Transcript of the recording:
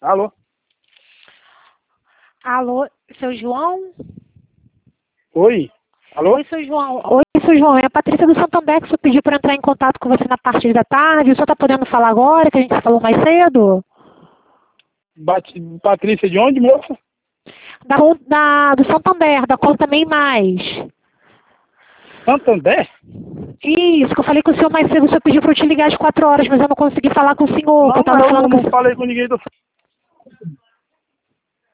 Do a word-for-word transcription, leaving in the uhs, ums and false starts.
Alô? Alô, seu João? Oi? Alô? Oi, seu João. Oi, seu João. É a Patrícia do Santander que o senhor pediu para entrar em contato com você na parte da tarde. O senhor está podendo falar agora, que a gente falou mais cedo? Bat... Patrícia de onde, moça? Da, da, do Santander, da conta MEI Mais. Santander? Isso, que eu falei com o senhor mais cedo. O senhor pediu para eu te ligar às quatro horas, mas eu não consegui falar com o senhor. Que eu Não, estava eu falando não, com o não senhor. falei com ninguém do